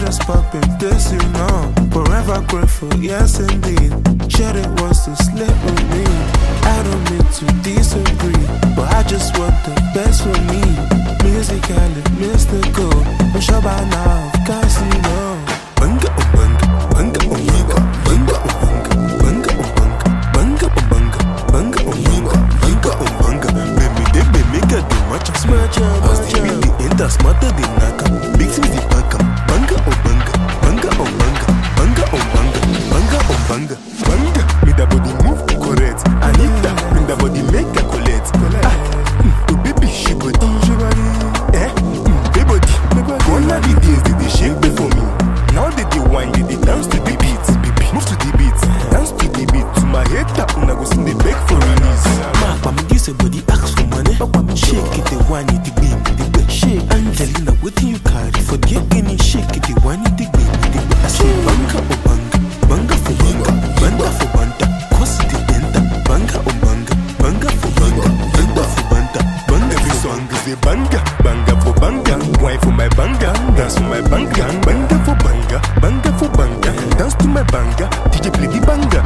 just popping this, you know. Forever grateful, yes indeed. Sure it was to slip with me. I don't mean to disagree, but I just want the best for me. Musically mystical, I'm sure by now, cause you know. Bunga oh bunga, bunga oh bunga, bunga oh bunga, bunga oh bunga, bunga oh bunga, bunga oh bunga, bunga oh bunga. Baby, make a do much of smash. As the really enter smarter than Naka. Big things the baka. Bunga oh bunga, bunga oh bunga, bunga oh bunga, bunga oh bunga, bunga. Me the body move correct. Anita, bring the body make a collect. Oh baby, she body. Baby, gone are the days did they shake before me. Now they wine, they dance to the beat. Move to the beat, dance to the beat. To my head tap, una go sing the beg for release. Ma, me this body ask for money. Shake it, the wine, the beam, the way. Shake, Angelina, what do you carry? Forget any shake it, the wine, the beam, the way. I say banga oh banga, banga for banga, banga for banta. Cause the enter, banga oh banga, banga for banga, banga for banta. Banga every song is a banga, banga for banga. Wine for my banga, dance for my banga, banga for banga, banga for banga. Dance to my banga, DJ play the banga.